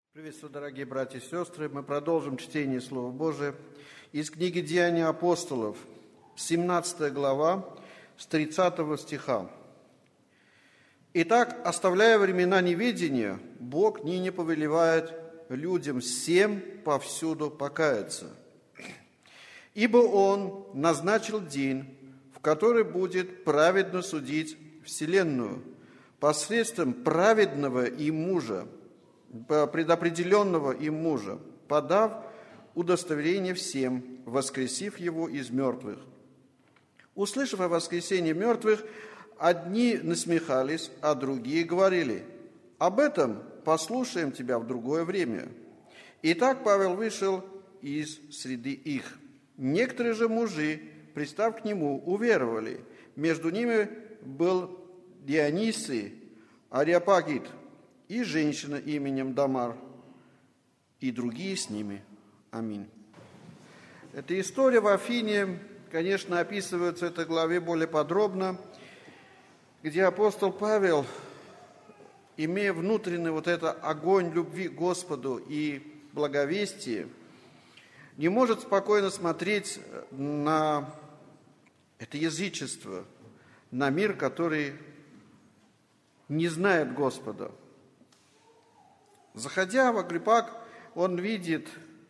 Приветствую, дорогие братья и сестры. Мы продолжим чтение Слова Божия из книги «Деяния апостолов», 17 глава, с 30 стиха. «Итак, оставляя времена неведения, Бог ныне повелевает людям всем повсюду покаяться. Ибо Он назначил день, в который будет праведно судить вселенную посредством праведного и мужа, предопределенного им мужа, подав удостоверение всем, воскресив его из мертвых. Услышав о воскресении мертвых, одни насмехались, а другие говорили: об этом послушаем тебя в другое время. Итак, Павел вышел из среды их. Некоторые же мужи, пристав к нему, уверовали. Между ними был Дионисий Ареопагит и женщина именем Дамар, и другие с ними. Аминь». Эта история в Афине, конечно, описывается в этой главе более подробно, где апостол Павел, имея внутренний вот этот огонь любви к Господу и благовестие, не может спокойно смотреть на это язычество, на мир, который не знает Господа. Заходя в Агриппаг, он видит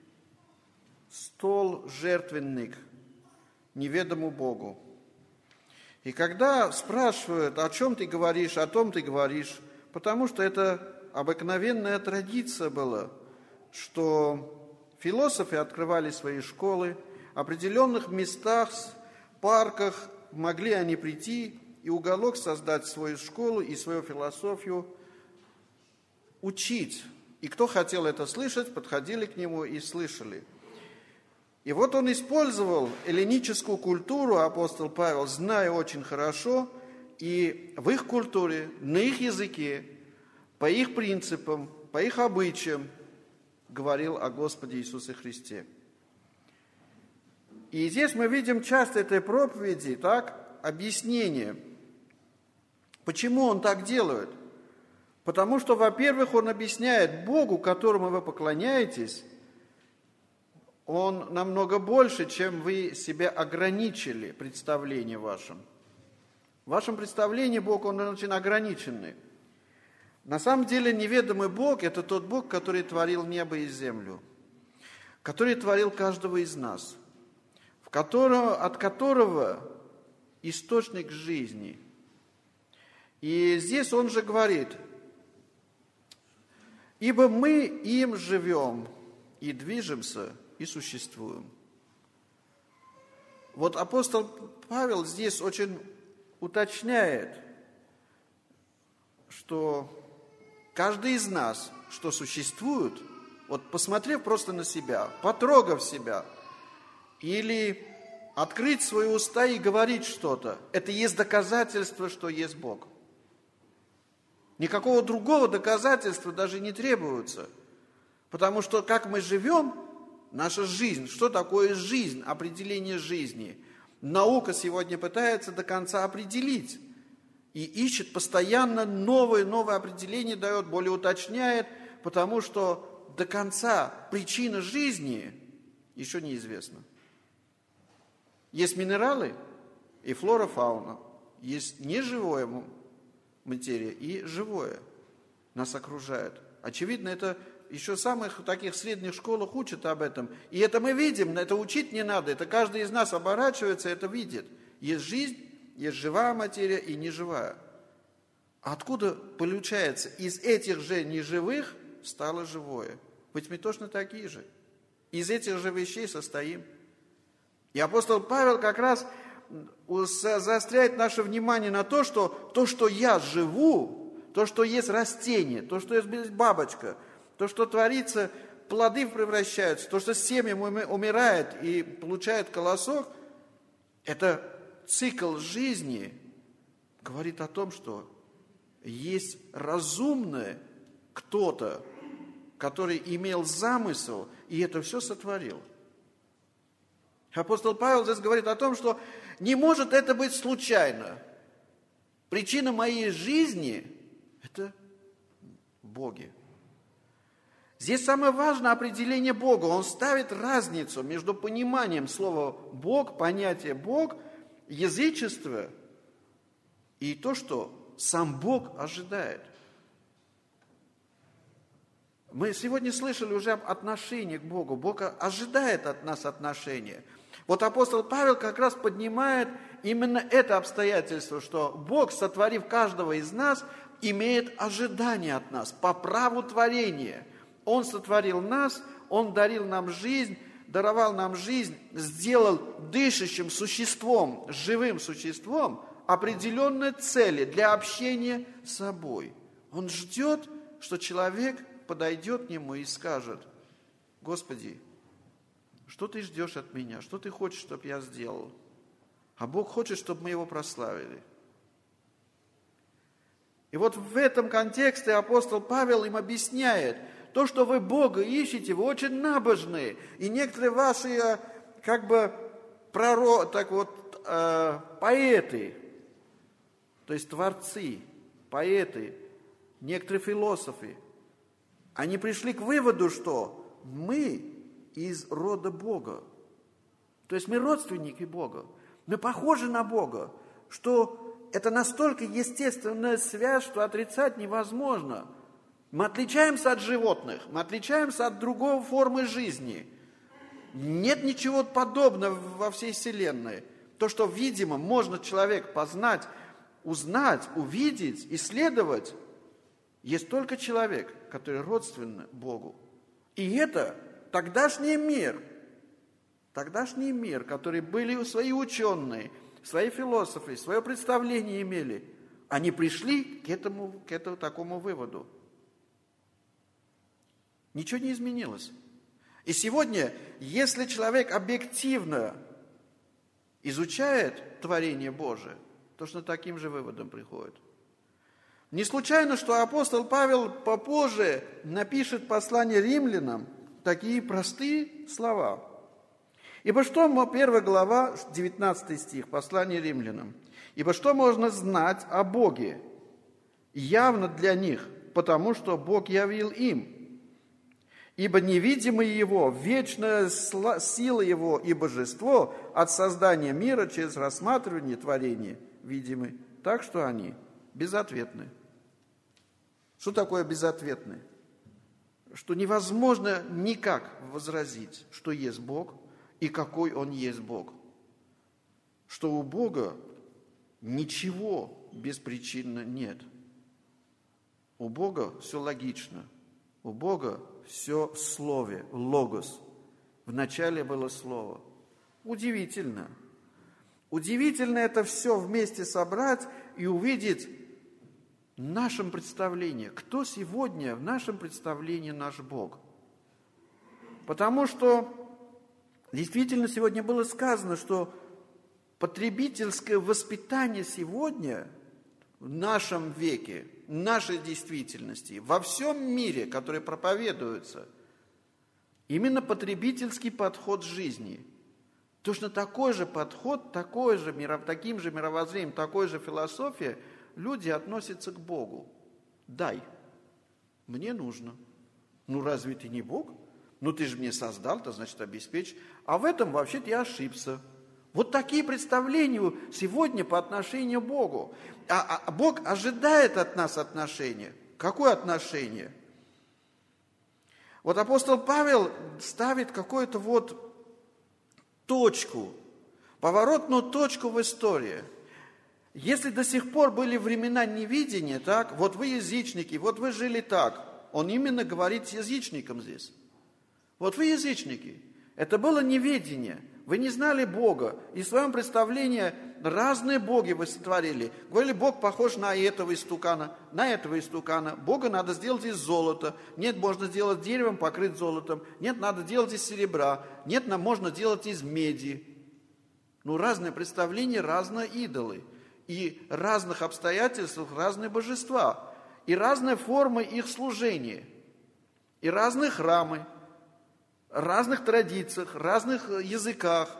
стол жертвенник неведомому Богу. И когда спрашивают, о чем ты говоришь, о том ты говоришь, потому что это обыкновенная традиция была, что философы открывали свои школы, в определенных местах, парках могли они прийти и уголок создать свою школу и свою философию, учить. И кто хотел это слышать, подходили к нему и слышали. И вот он использовал эллиническую культуру, апостол Павел, зная очень хорошо, и в их культуре, на их языке, по их принципам, по их обычаям говорил о Господе Иисусе Христе. И здесь мы видим часто этой проповеди, так, объяснение, почему он так делает. Потому что, во-первых, он объясняет Богу, которому вы поклоняетесь, Он намного больше, чем вы себя ограничили представление вашем. В вашем представлении Бог, Он очень ограниченный. На самом деле неведомый Бог – это тот Бог, который творил небо и землю, который творил каждого из нас, от которого источник жизни. И здесь Он же говорит: «Ибо мы им живем и движемся, и существуем». Вот апостол Павел здесь очень уточняет, что каждый из нас, что существует, вот посмотрев просто на себя, потрогав себя, или открыть свои уста и говорить что-то, это есть доказательство, что есть Бог. Никакого другого доказательства даже не требуется. Потому что как мы живем, наша жизнь, что такое жизнь, определение жизни, наука сегодня пытается до конца определить. И ищет постоянно новые определения, дает, более уточняет, потому что до конца причина жизни еще неизвестна. Есть минералы и флора, фауна, есть неживое материя и живое нас окружает. Очевидно, это еще в самых таких средних школах учат об этом. И это мы видим, это учить не надо, это каждый из нас оборачивается, это видит. Есть жизнь, есть живая материя и неживая. А откуда получается? Из этих же неживых стало живое. Ведь мы точно такие же. Из этих же вещей состоим. И апостол Павел как раз заостряет наше внимание на то, что я живу, то, что есть растение, то, что есть бабочка, то, что творится, плоды превращаются, то, что семя умирает и получает колосок, это цикл жизни говорит о том, что есть разумное кто-то, который имел замысел и это все сотворил. Апостол Павел здесь говорит о том, что не может это быть случайно. Причина моей жизни – это боги. Здесь самое важное определение Бога. Он ставит разницу между пониманием слова «Бог», понятия «Бог», язычество и то, что сам Бог ожидает. Мы сегодня слышали уже об отношении к Богу. Бог ожидает от нас отношения. Вот апостол Павел как раз поднимает именно это обстоятельство, что Бог, сотворив каждого из нас, имеет ожидание от нас по праву творения. Он сотворил нас, Он дарил нам жизнь, даровал нам жизнь, сделал дышащим существом, живым существом определенные цели для общения с собой. Он ждет, что человек подойдет к Нему и скажет: Господи, что Ты ждешь от меня? Что Ты хочешь, чтобы я сделал? А Бог хочет, чтобы мы Его прославили. И вот в этом контексте апостол Павел им объясняет: то, что вы Бога ищете, вы очень набожные. И некоторые ваши, поэты, то есть творцы, поэты, некоторые философы, они пришли к выводу, что мы из рода Бога. То есть мы родственники Бога. Мы похожи на Бога, что это настолько естественная связь, что отрицать невозможно. Мы отличаемся от животных, мы отличаемся от другой формы жизни. Нет ничего подобного во всей Вселенной. То, что, видимо, можно человек познать, узнать, увидеть, исследовать, есть только человек, который родственен Богу. И это тогдашний мир, который были свои ученые, свои философы, свое представление имели, они пришли к этому такому выводу. Ничего не изменилось. И сегодня, если человек объективно изучает творение Божие, точно таким же выводом приходит. Не случайно, что апостол Павел попозже напишет послание римлянам такие простые слова. Ибо что, 1 глава, 19 стих, послание римлянам. Ибо что можно знать о Боге? Явно для них, потому что Бог явил им. Ибо невидимое Его, вечная сила Его и божество от создания мира через рассматривание творения видимы, так что они безответны. Что такое безответны? Что невозможно никак возразить, что есть Бог и какой Он есть Бог. Что у Бога ничего беспричинно нет. У Бога все логично. У Бога все в слове, логос. Вначале было слово. Удивительно. Удивительно это все вместе собрать и увидеть в нашем представлении. Кто сегодня в нашем представлении наш Бог? Потому что действительно сегодня было сказано, что потребительское воспитание сегодня в нашем веке, в нашей действительности, во всем мире, который проповедуется, именно потребительский подход жизни. Точно такой же подход, таким же мировоззрением, такой же философией люди относятся к Богу. Дай, мне нужно. Ну разве ты не Бог? Ну ты же мне создал, то значит обеспечь. А в этом вообще-то я ошибся. Вот такие представления сегодня по отношению к Богу. А Бог ожидает от нас отношения. Какое отношение? Вот апостол Павел ставит какую-то точку, поворотную точку в истории. Если до сих пор были времена невидения, так, вот вы язычники, вот вы жили так, он именно говорит язычникам здесь. Вот вы язычники, это было неведение. Вы не знали Бога, и в своем представлении разные боги вы сотворили. Говорили, Бог похож на этого истукана, Бога надо сделать из золота. Нет, можно сделать деревом, покрыть золотом. Нет, надо делать из серебра. Нет, можно делать из меди. Разные представления, разные идолы. И разных обстоятельствах разные божества. И разные формы их служения. И разные храмы. Разных традициях, разных языках,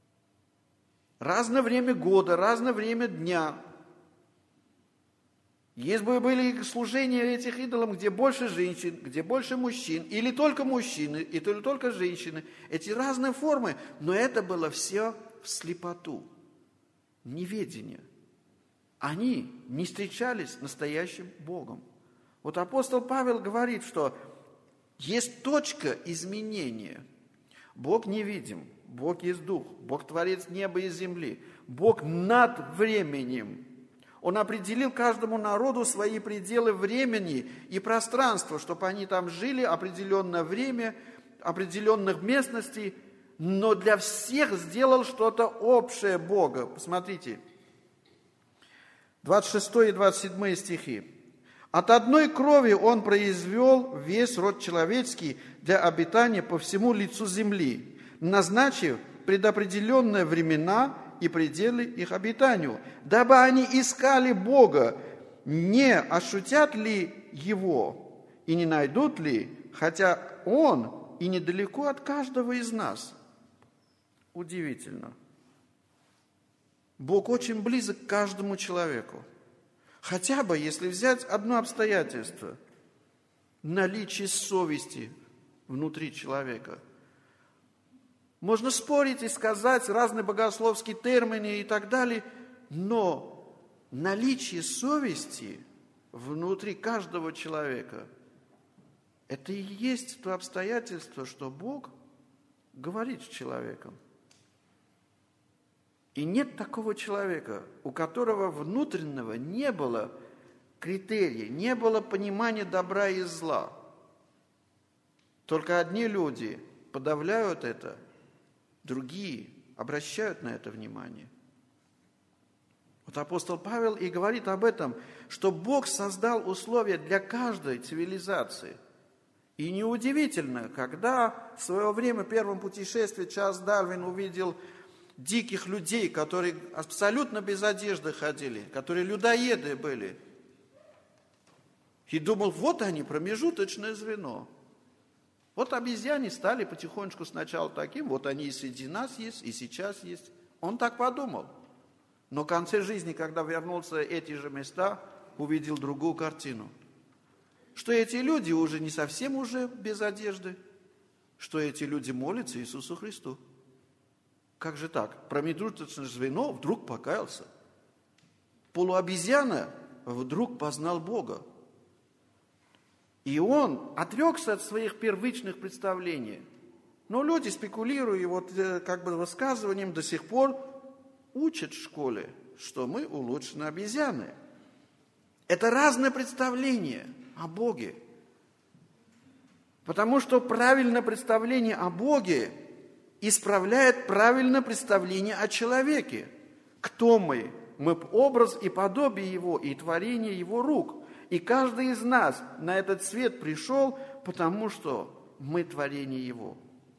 разное время года, разное время дня. Если бы были служения этих идолам, где больше женщин, где больше мужчин, или только мужчины, или только женщины, эти разные формы, но это было все в слепоту, неведение. Они не встречались с настоящим Богом. Вот апостол Павел говорит, что есть точка изменения. Бог невидим, Бог есть Дух, Бог творец неба и земли, Бог над временем. Он определил каждому народу свои пределы времени и пространства, чтобы они там жили определенное время, определенных местностей, но для всех сделал что-то общее Бога. Посмотрите, 26 и 27 стихи. «От одной крови Он произвел весь род человеческий для обитания по всему лицу земли, назначив предопределенные времена и пределы их обитанию, дабы они искали Бога, не ощутят ли Его и не найдут ли, хотя Он и недалеко от каждого из нас». Удивительно. Бог очень близок к каждому человеку. Хотя бы, если взять одно обстоятельство, наличие совести внутри человека. Можно спорить и сказать разные богословские термины и так далее, но наличие совести внутри каждого человека – это и есть то обстоятельство, что Бог говорит с человеком. И нет такого человека, у которого внутреннего не было критерия, не было понимания добра и зла. Только одни люди подавляют это, другие обращают на это внимание. Вот апостол Павел и говорит об этом, что Бог создал условия для каждой цивилизации. И неудивительно, когда в свое время в первом путешествии Чарльз Дарвин увидел диких людей, которые абсолютно без одежды ходили, которые людоеды были. И думал, вот они, промежуточное звено. Вот обезьяне стали потихонечку сначала таким, вот они и среди нас есть, и сейчас есть. Он так подумал. Но в конце жизни, когда вернулся в эти же места, увидел другую картину. Что эти люди уже не совсем уже без одежды, что эти люди молятся Иисусу Христу. Как же так? Промежуточное звено вдруг покаялся. Полуобезьяна вдруг познал Бога. И он отрекся от своих первичных представлений. Но люди, спекулируя и вот как бы высказыванием, до сих пор учат в школе, что мы улучшенные обезьяны. Это разное представление о Боге. Потому что правильное представление о Боге исправляет правильное представление о человеке. Кто мы? Мы образ и подобие Его, и творение Его рук. И каждый из нас на этот свет пришел, потому что мы творение Его.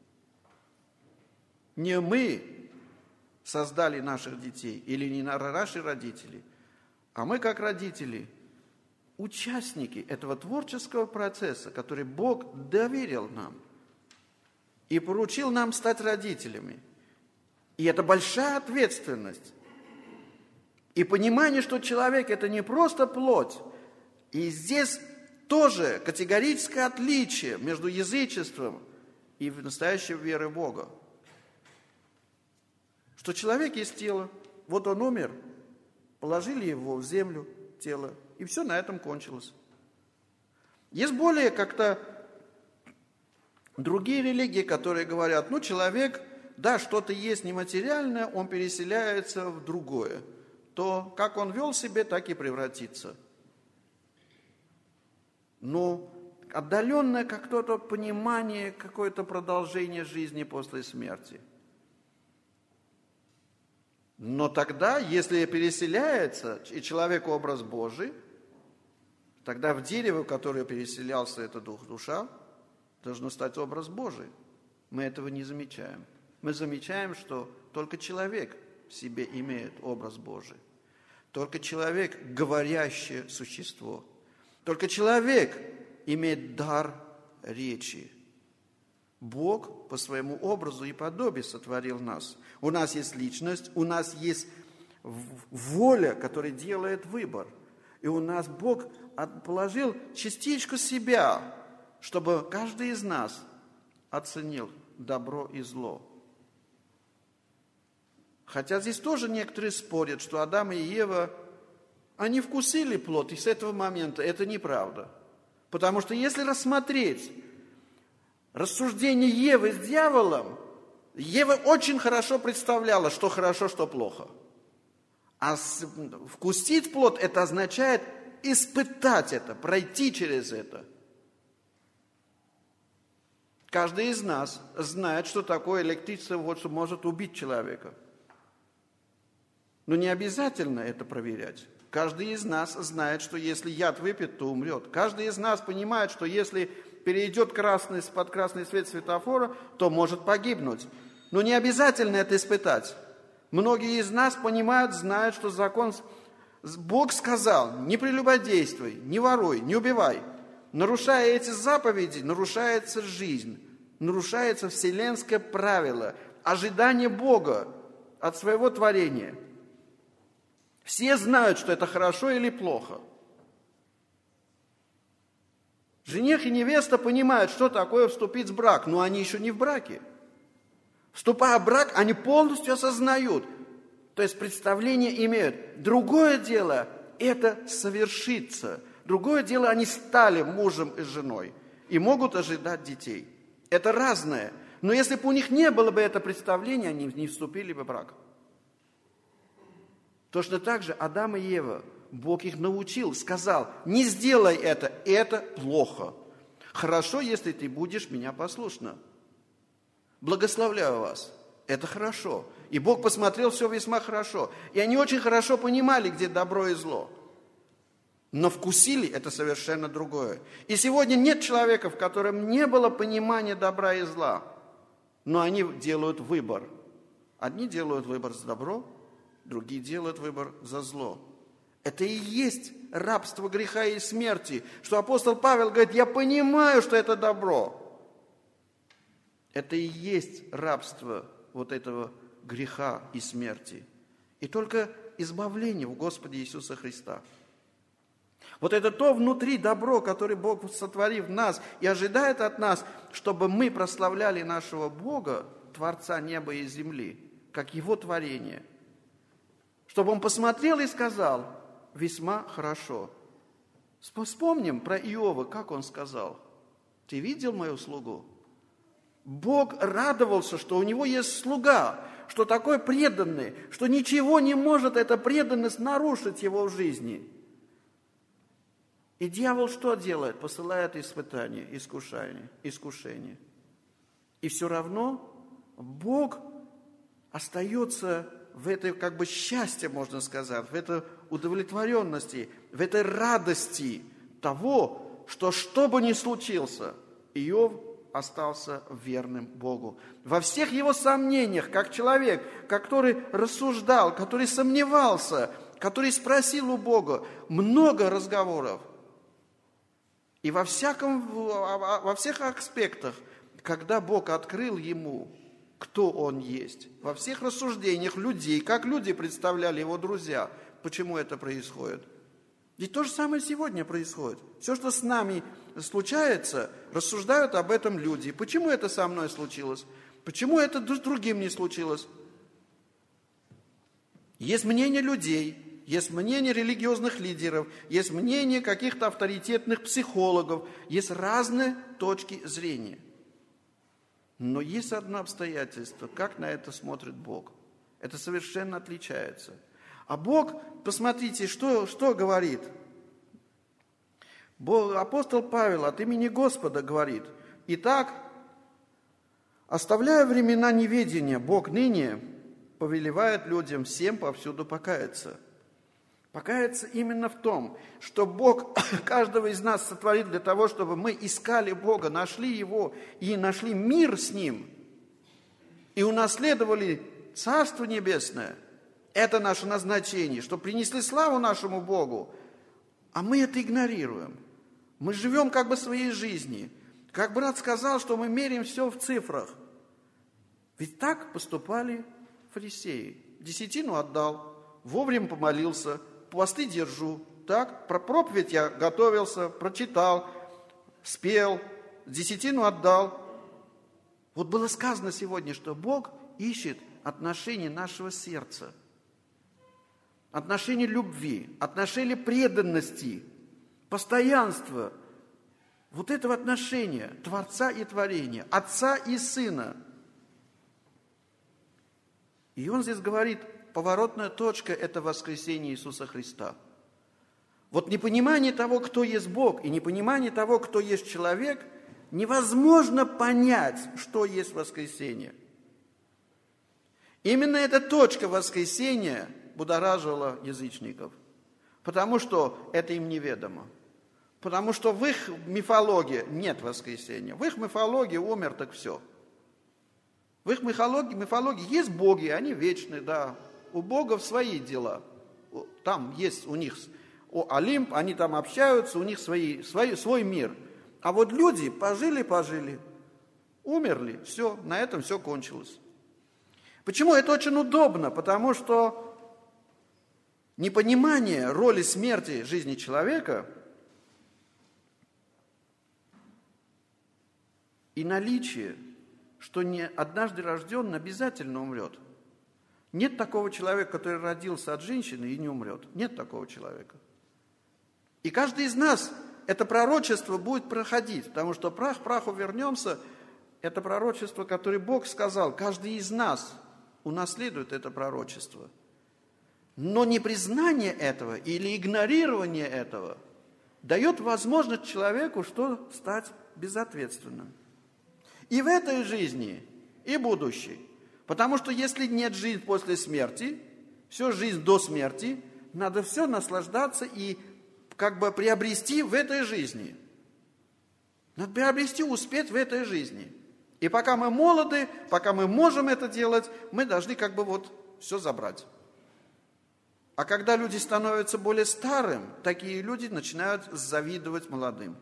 Не мы создали наших детей, или не наши родители, а мы, как родители, участники этого творческого процесса, который Бог доверил нам и поручил нам стать родителями. И это большая ответственность. И понимание, что человек – это не просто плоть. И здесь тоже категорическое отличие между язычеством и настоящей верой в Бога. Что человек есть тело, вот он умер, положили его в землю, тело, и все на этом кончилось. Есть более как-то другие религии, которые говорят, ну, человек, да, что-то есть нематериальное, он переселяется в другое. То, как он вел себя, так и превратится. Но отдаленное как-то понимание, какое-то продолжение жизни после смерти. Но тогда, если переселяется, и человек образ Божий, тогда в дерево, в которое переселялся этот душа, должно стать образ Божий. Мы этого не замечаем. Мы замечаем, что только человек в себе имеет образ Божий. Только человек – говорящее существо. Только человек имеет дар речи. Бог по своему образу и подобию сотворил нас. У нас есть личность, у нас есть воля, которая делает выбор. И у нас Бог положил частичку себя, чтобы каждый из нас оценил добро и зло. Хотя здесь тоже некоторые спорят, что Адам и Ева, они вкусили плод, и с этого момента это неправда. Потому что если рассмотреть рассуждение Евы с дьяволом, Ева очень хорошо представляла, что хорошо, что плохо. А вкусить плод – это означает испытать это, пройти через это. Каждый из нас знает, что такое электричество, вот что может убить человека. Но не обязательно это проверять. Каждый из нас знает, что если яд выпьет, то умрет. Каждый из нас понимает, что если перейдет под красный свет светофора, то может погибнуть. Но не обязательно это испытать. Многие из нас понимают, знают, что закон... Бог сказал, не прелюбодействуй, не воруй, не убивай. Нарушая эти заповеди, нарушается жизнь, нарушается вселенское правило, ожидание Бога от своего творения. Все знают, что это хорошо или плохо. Жених и невеста понимают, что такое вступить в брак, но они еще не в браке. Вступая в брак, они полностью осознают, то есть представление имеют. Другое дело – это совершится. Другое дело – они стали мужем и женой и могут ожидать детей. Это разное. Но если бы у них не было бы это представление, они не вступили бы в брак. Точно так же Адам и Ева, Бог их научил, сказал, не сделай это плохо. Хорошо, если ты будешь меня послушна. Благословляю вас, это хорошо. И Бог посмотрел все весьма хорошо. И они очень хорошо понимали, где добро и зло. Но вкусили это совершенно другое. И сегодня нет человека, в котором не было понимания добра и зла. Но они делают выбор. Одни делают выбор за добро, другие делают выбор за зло. Это и есть рабство греха и смерти, что апостол Павел говорит, я понимаю, что это добро. Это и есть рабство вот этого греха и смерти. И только избавление в Господе Иисуса Христа. Вот это то внутри добро, которое Бог сотворил в нас и ожидает от нас, чтобы мы прославляли нашего Бога, Творца неба и земли, как Его творение. Чтобы Он посмотрел и сказал, весьма хорошо. Вспомним про Иова, как он сказал. Ты видел мою слугу? Бог радовался, что у него есть слуга, что такой преданный, что ничего не может эта преданность нарушить его в жизни. И дьявол что делает? Посылает испытания, искушения. И все равно Бог остается в этой как бы счастье, можно сказать, в этой удовлетворенности, в этой радости того, что бы ни случилось, Иов остался верным Богу. Во всех его сомнениях, как человек, который рассуждал, который сомневался, который спросил у Бога, много разговоров. И во всех аспектах, когда Бог открыл ему, кто он есть, во всех рассуждениях людей, как люди представляли его друзья, почему это происходит. Ведь то же самое сегодня происходит. Все, что с нами случается, рассуждают об этом люди. Почему это со мной случилось? Почему это с другим не случилось? Есть мнение людей, есть мнение религиозных лидеров, есть мнение каких-то авторитетных психологов, есть разные точки зрения. Но есть одно обстоятельство, как на это смотрит Бог. Это совершенно отличается. А Бог, посмотрите, что говорит. Апостол Павел от имени Господа говорит: «Итак, оставляя времена неведения, Бог ныне повелевает людям всем повсюду покаяться». Покаяться именно в том, что Бог каждого из нас сотворил для того, чтобы мы искали Бога, нашли Его и нашли мир с Ним, и унаследовали Царство Небесное. Это наше назначение, что принесли славу нашему Богу, а мы это игнорируем. Мы живем как бы своей жизнью. Как брат сказал, что мы меряем все в цифрах. Ведь так поступали фарисеи. Десятину отдал, вовремя помолился, посты держу, так, про проповедь я готовился, прочитал, спел, десятину отдал. Вот было сказано сегодня, что Бог ищет отношения нашего сердца, отношения любви, отношения преданности, постоянства. Вот этого отношения Творца и творения, Отца и Сына. И он здесь говорит, поворотная точка – это воскресение Иисуса Христа. Вот непонимание того, кто есть Бог, и непонимание того, кто есть человек, невозможно понять, что есть воскресение. Именно эта точка воскресения будоражила язычников, потому что это им неведомо. Потому что в их мифологии нет воскресения. В их мифологии умер, так все. В их мифологии есть боги, они вечны, да. У богов свои дела. Там есть у них Олимп, они там общаются, у них свой мир. А вот люди пожили, умерли, все, на этом все кончилось. Почему? Это очень удобно, потому что непонимание роли смерти в жизни человека и наличие, что не однажды рожденный обязательно умрет. Нет такого человека, который родился от женщины и не умрет. Нет такого человека. И каждый из нас это пророчество будет проходить, потому что прах к праху вернемся. Это пророчество, которое Бог сказал. Каждый из нас унаследует это пророчество. Но непризнание этого или игнорирование этого дает возможность человеку что? Стать безответственным. И в этой жизни, и будущей. Потому что если нет жизни после смерти, все жизнь до смерти, надо все наслаждаться и как бы приобрести в этой жизни. Надо приобрести, успеть в этой жизни. И пока мы молоды, пока мы можем это делать, мы должны как бы вот все забрать. А когда люди становятся более старым, такие люди начинают завидовать молодым.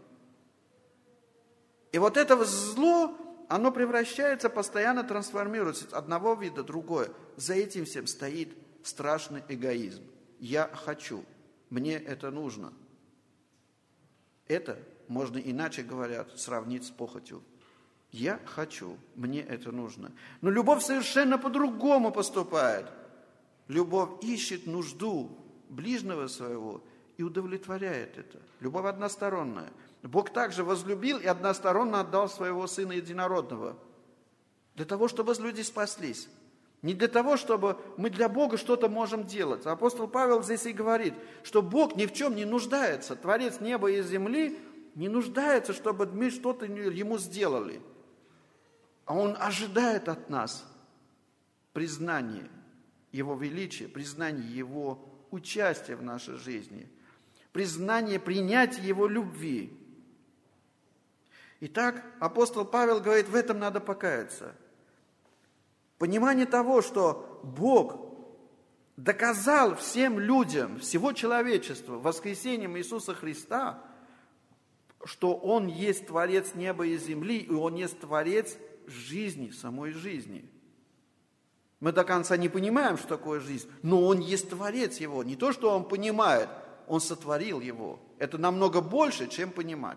И вот это зло, оно превращается, постоянно трансформируется от одного вида в другое. За этим всем стоит страшный эгоизм. Я хочу, мне это нужно. Это, можно иначе говоря, сравнить с похотью. Я хочу, мне это нужно. Но любовь совершенно по-другому поступает. Любовь ищет нужду ближнего своего и удовлетворяет это. Любовь односторонняя. Бог также возлюбил и односторонне отдал своего Сына Единородного. Для того, чтобы люди спаслись. Не для того, чтобы мы для Бога что-то можем делать. Апостол Павел здесь и говорит, что Бог ни в чем не нуждается. Творец неба и земли не нуждается, чтобы мы что-то Ему сделали. А Он ожидает от нас признания Его величия, признания Его участия в нашей жизни, признания, принятия Его любви. Итак, апостол Павел говорит, в этом надо покаяться. Понимание того, что Бог доказал всем людям, всего человечества, воскресением Иисуса Христа, что Он есть Творец неба и земли, и Он есть Творец жизни, самой жизни. Мы до конца не понимаем, что такое жизнь, но Он есть Творец его. Не то, что Он понимает, Он сотворил его. Это намного больше, чем понимать.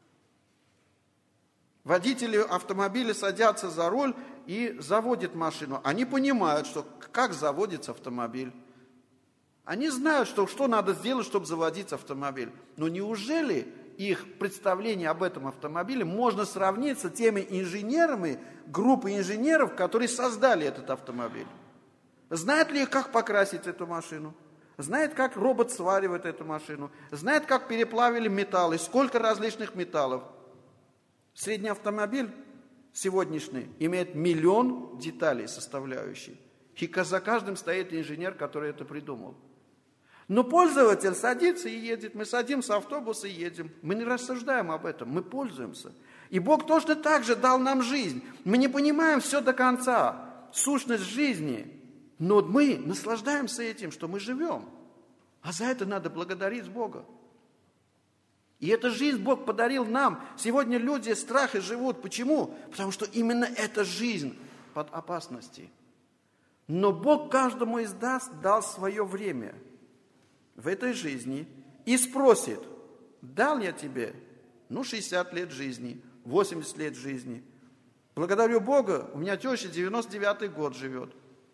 Водители автомобиля садятся за руль и заводят машину. Они понимают, что, как заводится автомобиль. Они знают, что надо сделать, чтобы заводить автомобиль. Но неужели их представление об этом автомобиле можно сравнить с теми инженерами, группой инженеров, которые создали этот автомобиль? Знают ли, как покрасить эту машину? Знают, как робот сваривает эту машину? Знают, как переплавили металлы? Сколько различных металлов? Средний автомобиль сегодняшний имеет 1 миллион деталей составляющих. И за каждым стоит инженер, который это придумал. Но пользователь садится и едет. Мы садимся в автобус и едем. Мы не рассуждаем об этом, мы пользуемся. И Бог точно так же дал нам жизнь. Мы не понимаем все до конца, сущность жизни. Но мы наслаждаемся этим, что мы живем. А за это надо благодарить Бога. И эту жизнь Бог подарил нам. Сегодня люди в страхе живут. Почему? Потому что именно эта жизнь под опасностью. Но Бог каждому из нас дал свое время в этой жизни и спросит: дал я тебе, 60 лет жизни, 80 лет жизни. Благодарю Бога, у меня теща 99-й год живет.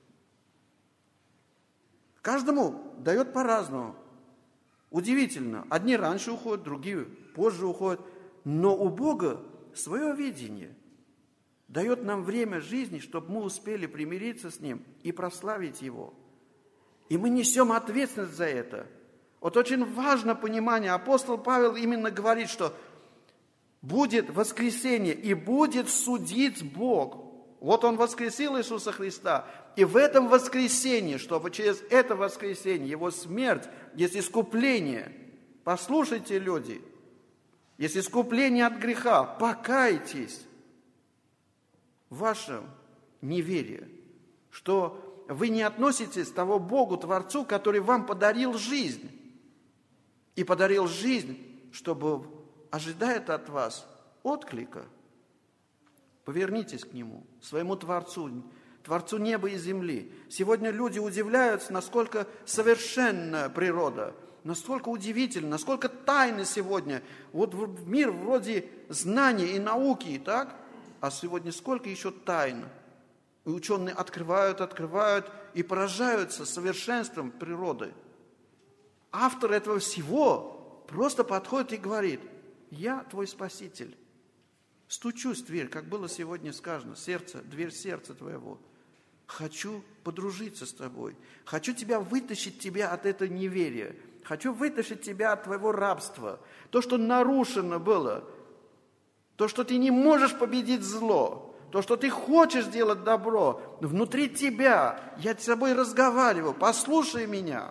Каждому дает по-разному. Удивительно. Одни раньше уходят, другие позже уходят. Но у Бога свое видение. Дает нам время жизни, чтобы мы успели примириться с Ним и прославить Его. И мы несем ответственность за это. Вот очень важно понимание. Апостол Павел именно говорит, что будет воскресение и будет судить Бог. Вот Он воскресил Иисуса Христа. И в этом воскресении, чтобы через это воскресение, Его смерть, есть искупление. Послушайте, люди, есть искупление от греха. Покайтесь в вашем неверии, что вы не относитесь к тому Богу, Творцу, который вам подарил жизнь. И подарил жизнь, чтобы ожидает от вас отклика. Повернитесь к Нему, своему Творцу, Творцу неба и земли. Сегодня люди удивляются, насколько совершенна природа, насколько удивительно, насколько тайны сегодня. Вот в мир вроде знаний и науки, так? А сегодня сколько еще тайн. И ученые открывают и поражаются совершенством природы. Автор этого всего просто подходит и говорит: я твой Спаситель. Стучусь в дверь, как было сегодня сказано, дверь сердца твоего. Хочу подружиться с тобой. Хочу вытащить тебя от этого неверия. Хочу вытащить тебя от твоего рабства. То, что нарушено было. То, что ты не можешь победить зло. То, что ты хочешь делать добро. Внутри тебя. Я с тобой разговариваю. Послушай меня.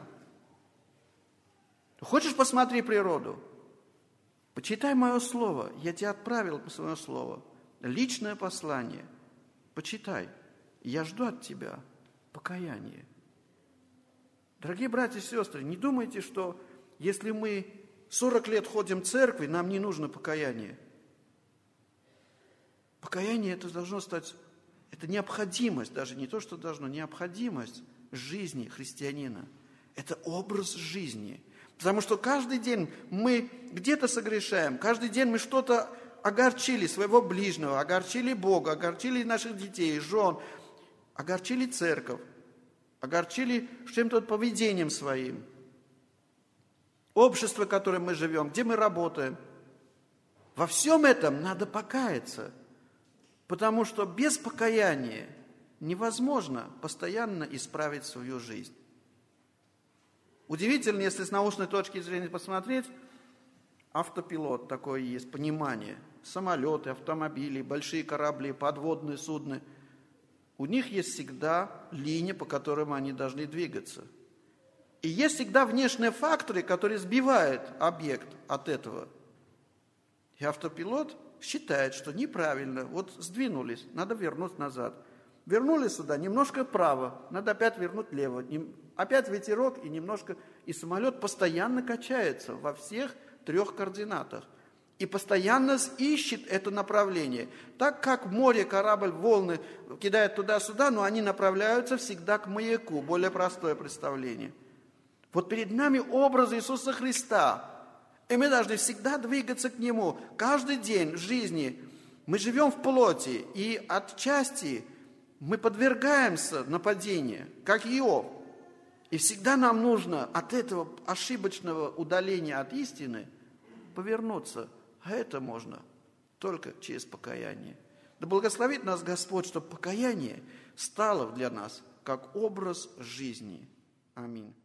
Хочешь, посмотри природу? Почитай мое слово. Я тебе отправил свое слово. Личное послание. Почитай. Я жду от тебя покаяния. Дорогие братья и сестры, не думайте, что если мы 40 лет ходим в церкви, нам не нужно покаяние. Покаяние это должно стать, это необходимость, даже не то, что должно, необходимость жизни христианина. Это образ жизни. Потому что каждый день мы где-то согрешаем, каждый день мы что-то огорчили своего ближнего, огорчили Бога, огорчили наших детей, жен, огорчили церковь, огорчили чем-то поведением своим. Общество, в котором мы живем, где мы работаем. Во всем этом надо покаяться, потому что без покаяния невозможно постоянно исправить свою жизнь. Удивительно, если с научной точки зрения посмотреть, автопилот такое есть, понимание. Самолеты, автомобили, большие корабли, подводные судна. У них есть всегда линия, по которым они должны двигаться. И есть всегда внешние факторы, которые сбивают объект от этого. И автопилот считает, что неправильно. Вот сдвинулись, надо вернуть назад. Вернулись сюда, немножко вправо, надо опять вернуть влево. Опять ветерок и немножко... И самолет постоянно качается во всех 3 координатах. И постоянно ищет это направление. Так как в море корабль, волны кидает туда-сюда, но они направляются всегда к маяку. Более простое представление. Вот перед нами образ Иисуса Христа. И мы должны всегда двигаться к Нему. Каждый день в жизни мы живем в плоти. И отчасти мы подвергаемся нападению, как Иов. И всегда нам нужно от этого ошибочного удаления от истины повернуться. А это можно только через покаяние. Да благословит нас Господь, чтобы покаяние стало для нас как образ жизни. Аминь.